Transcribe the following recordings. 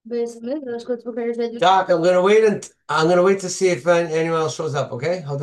Doc, I'm gonna wait to see if anyone else shows up. Okay. Hold on.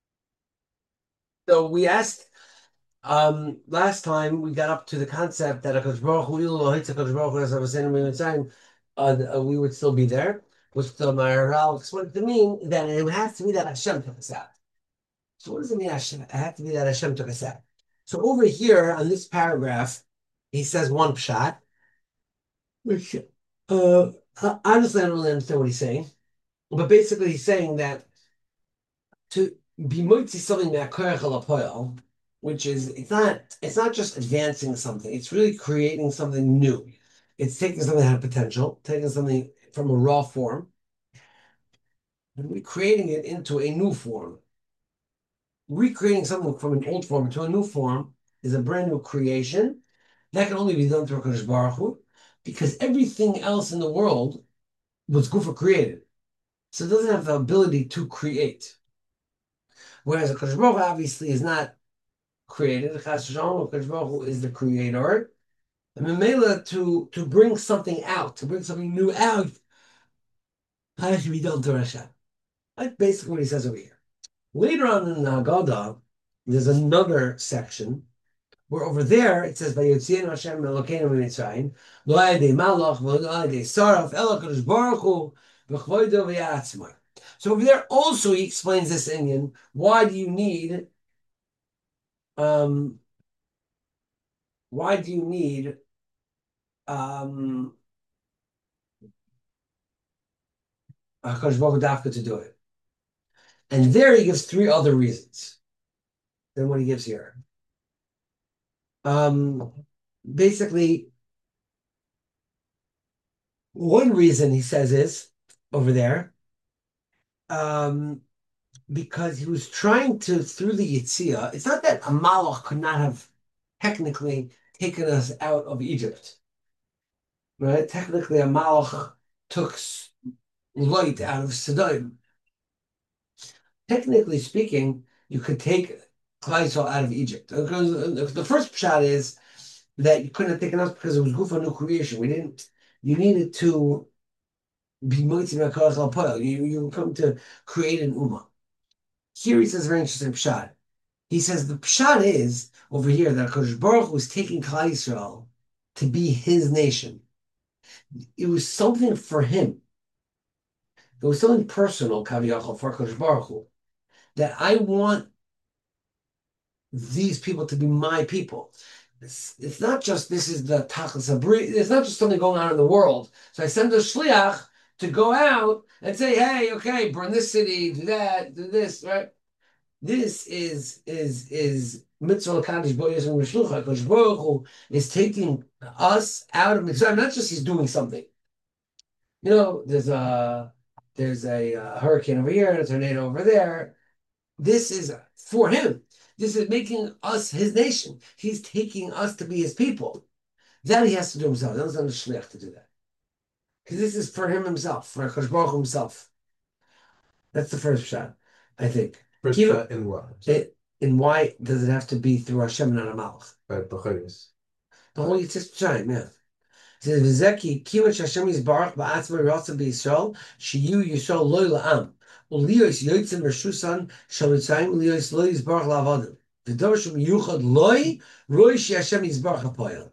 So we asked last time we got up to the concept that Hakadosh Baruch Hu Ilu Ha'itz Hakadosh Baruch Hu as I was saying in time, we would still be there, which the Maharal explained to mean that it has to be that Hashem took us out. So what does it mean? Hashem? It had to be that Hashem took us out. So over here on this paragraph, he says one pshat, which honestly I don't really understand what he's saying, but basically he's saying that to be moitzi something me'akoyach alapoyal, which is it's not just advancing something, it's really creating something new. It's taking something that had potential, taking something from a raw form, and recreating it into a new form. Recreating something from an old form to a new form is a brand new creation. That can only be done through HaKadosh Baruch Hu, because everything else in the world was Gufa created. So it doesn't have the ability to create. Whereas HaKadosh Baruch Hu obviously is not created. HaKadosh Baruch Hu is the creator. And Memela, to bring something out, to bring something new out, has to be done to Hashem. That's basically what he says over here. Later on in the Haggadah, there's another section where over there it says, "Vayotzienu Hashem Elokeinu miMitzrayim, lo ayidei malach, lo ayidei saraf, ela kadosh baruch hu, v'chvoido v'yatzmai." So over there also he explains this Indian. Why do you need um, why do you need HaKadosh Baruch Hu Dafka to do it? And there he gives three other reasons than what he gives here. Basically, one reason he says is over there, because he was trying to, through the Yitzhak, it's not that a Malach could not have technically taken us out of Egypt, right? Technically, a Malach took light out of Sodom. Technically speaking, you could take Klal Yisrael out of Egypt. Because the first shot is that you couldn't have taken us because it was Gufa new creation. We didn't. You needed to be moitzi me'akoach l'poel. You come to create an ummah. Here he says a very interesting pshat. He says the pshat is over here that HaKadosh Baruch Hu was taking Klal Yisrael to be his nation. It was something for him. It was something personal, Kaviyachal, for HaKadosh Baruch Hu, that I want these people to be my people. It's not just this is the Tachlis Abri. It's not just something going on in the world. So I send a shliach to go out and say, hey, okay, burn this city, do that, do this, right? This is mitzvah l'kadosh boyos and mishlucha. Kosh Baruch Hu is taking us out of mitzvah. Not just he's doing something. You know, there's a hurricane over here and a tornado over there. This is for him. This is making us his nation. He's taking us to be his people. That he has to do himself. He doesn't have a shliach to do that. Because this is for him himself, for Kosh Baruch Hu himself. That's the first shot, I think. First shot in what? And why does it have to be through Hashem, not a Malach? Right, B'choris. The whole Yitzhak Shayim, yeah. It says, "V'zeki kivat Hashem yisbarach ba'atzma rotza b'Yisrael shiyu Yisrael loy la'am u'liyos yotzim v'shusan shal Mitzrayim u'liyos loy yisbarach la'avadim v'davar shem yuchad loy roy shi Hashem yisbarach ha'poyel."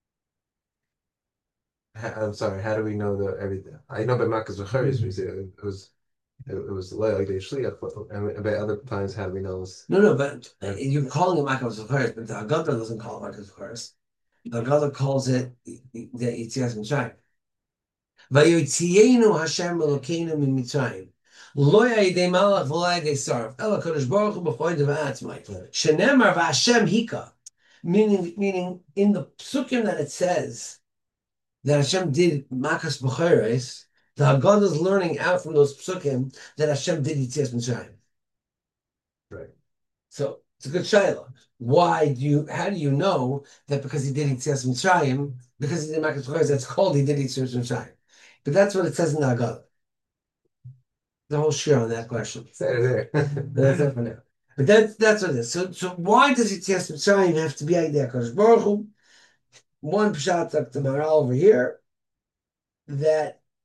I'm sorry. How do we know the everything? I know by Makkah's B'choris, we say it was like they shliach, and by other times, how do we know this? No, but you're calling it Makkah B'choris, but the Haggadah doesn't call it Makkah B'choris. The Haggadah calls it the Yitzias Mitzrayim. Vayotzienu Hashem Elokeinu miMitzrayim. Lo yadei malach v'lo yadei sarf. Ela Kadosh Baruch Hu b'choidav ha'atzmai. Shenemar v'Hashem hika. Meaning in the psukim that it says that Hashem did Makas B'choris, the Haggadah is learning out from those psukim that Hashem did Yitzias Mitzrayim. Right. So it's a good shayla. How do you know that because he did Yitzias Mitzrayim, because he did Makas B'choris, that's called he did Yitzias Mitzrayim? But that's what it says in the Haggadah. The whole share on that question. Say it there. That's it for now. But that's what it is. So why does Yitzias Mitzrayim have to be Aydei HaKadosh Baruch Hu? One pshat like the Maharal over here, that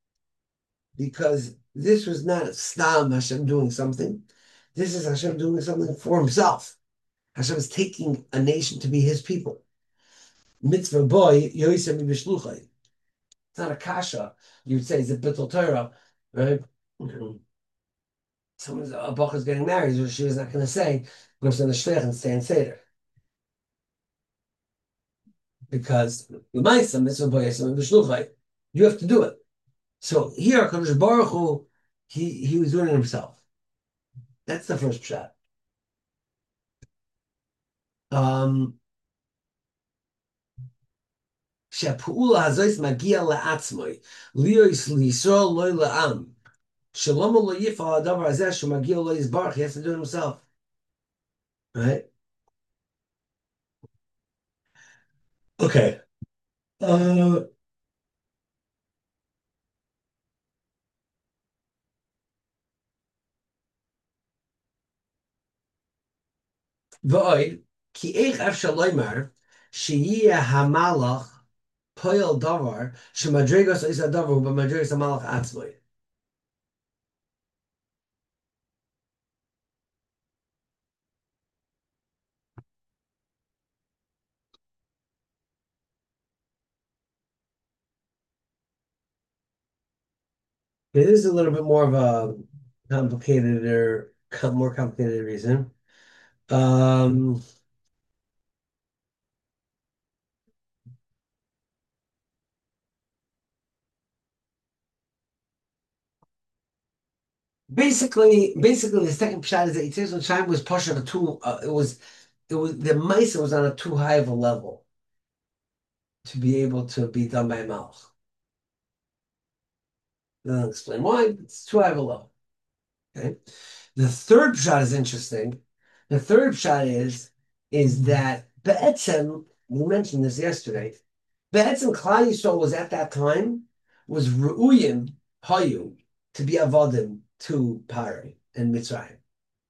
because this was not Stam Hashem doing something. This is Hashem doing something for himself. Hashem is taking a nation to be his people. Mitzvah boy, Yosef Bishluchai. It's not a kasha. You would say it's a bittul Torah, right? Someone's a bach is getting married, so she was not going to say, "Go to the shliach and stay and seder," because the ma'isa mitzvah boy Yosef Bishluchai. You have to do it. So here, Kadosh Baruch Hu, he was doing it himself. That's the first shot. שהפעולה הזאת מגיע לעצמי, ליוס לישראל לא לעם. שלמה לא יפעל הדבר הזה שמגיע לו יסברך, he has to do it himself. Right? Okay. ועוד, כי איך אפשר לומר שיהיה המלאך פועל דבר שמדרגת איזה הדבר הוא במדרגת המלאך עצמי. It is a little bit more of a complicated or more complicated reason. Um, basically, the second pshat is that Yitzhak Mitzrayim was pushed on a too. It was the Maisa was on a too high of a level to be able to be done by a Malach. I'll explain why. It's too high of a level. Okay. The third pshat is interesting. The third pshat is that Be'etzem, we mentioned this yesterday. Be'etzem Klal Yisrael was at that time was Re'uyim Hayu to be avodim to Pari and Mitzrayim.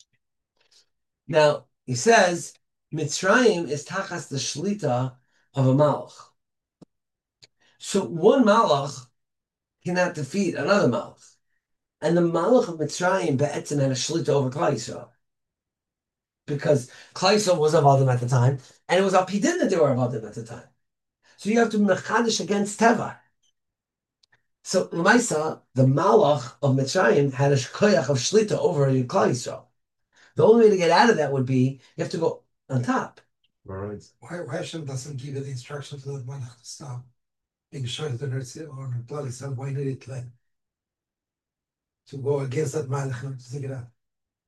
Now he says Mitzrayim is tachas the shlita of a malach. So one malach cannot defeat another malach. And the malach of Mitzrayim be'etzim had a shlita over Klal Yisrael. Because Klal Yisrael was avodim at the time, and it was Apidin that they were avodim at the time. So you have to be mechadish against Teva. So Lamaisa, the malach of Mitzrayim had a koyach of shlita over Klal Yisrael. The only way to get out of that would be you have to go on top. Right. Why Hashem doesn't give you the instruction to the Malach to stop being short to nurse or Klal Yisrael? Why need it like to go against that Malach and to take it out?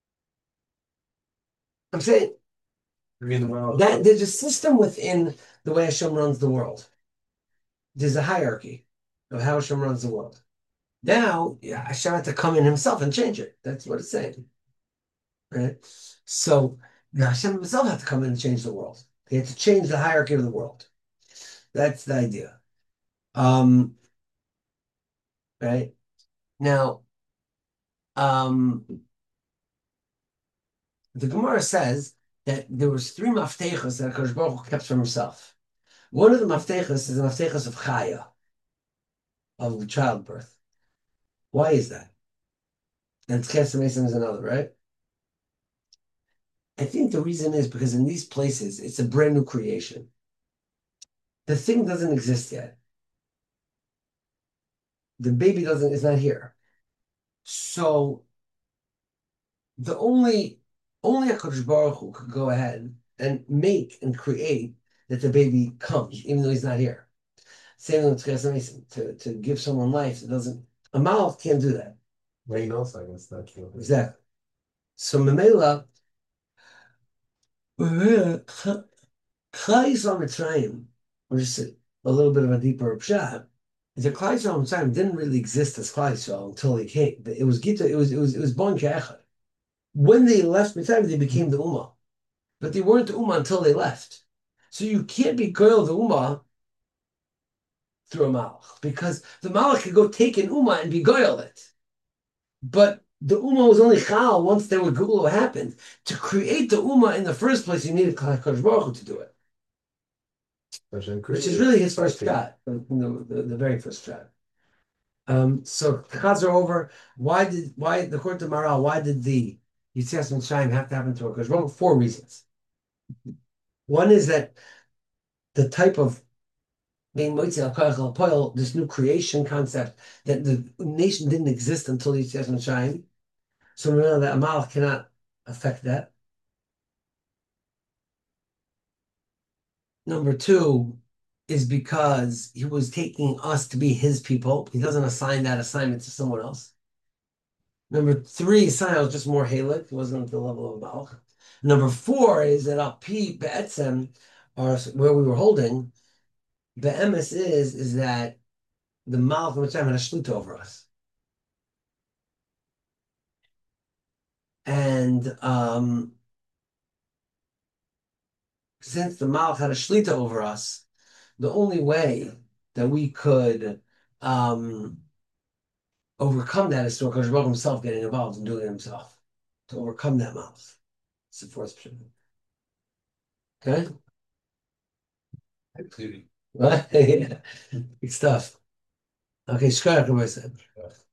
I'm saying I mean, well, that there's a system within the way Hashem runs the world. There's a hierarchy of how Hashem runs the world. Now, Hashem had to come in himself and change it. That's what it's saying. Right? So Hashem himself had to come in and change the world. He had to change the hierarchy of the world. That's the idea. Right? Now, the Gemara says that there was three maftechas that HaKadosh Baruch Hu kept from himself. One of the maftechas is the maftechas of Chaya, of childbirth. Why is that? And Tchias Mason is another, right? I think the reason is because in these places, it's a brand new creation. The thing doesn't exist yet. The baby is not here. So the only HaKadosh Baruch Hu could go ahead and make and create that the baby comes, even though he's not here. Same thing with Tchias Mason, to give someone life, it doesn't, a mouth can't do that. rain also, I guess that's true. Exactly. So Memela, Klal Yisrael Mitzrayim, or just a little bit of a deeper pshat, is that Klal Yisrael Mitzrayim didn't really exist as Klal Yisrael until they came. It was Gita. It was born Ke'echad. When they left Mitzrayim, they became the Ummah, but they weren't the Ummah until they left. So you can't be goyal the Ummah through a Malach, because the Malach could go take an Ummah and be goyal it, but the Ummah was only Chal once there was Gula what happened. To create the Ummah in the first place, you needed Kadosh Baruch Hu to do it. Which is really his first shot, the very first shot. So Chaz are over. Why according to Maral, why did the Yitzias Mitzrayim have to happen to her? Because wrong 4 reasons. One is that the type of being Moitzi al Koach al Poel, this new creation concept that the nation didn't exist until Yitzias Mitzrayim. So we know that Amal cannot affect that. Number two is because he was taking us to be his people. He doesn't assign that assignment to someone else. Number three, Sinai was just more Halik. It wasn't at the level of Malach. Number four is that Al Pi Be'etzem, or where we were holding, the emes is that the Malach of Mitzrayim had a shluta over us. And since the Malach had a shlita over us, the only way that we could overcome that is through Hakadosh Baruch Hu himself getting involved and doing it himself to overcome that Malach. It's the fourth pshat. Okay? Including. Right? Yeah. Good stuff. Okay, Shkar, what I said.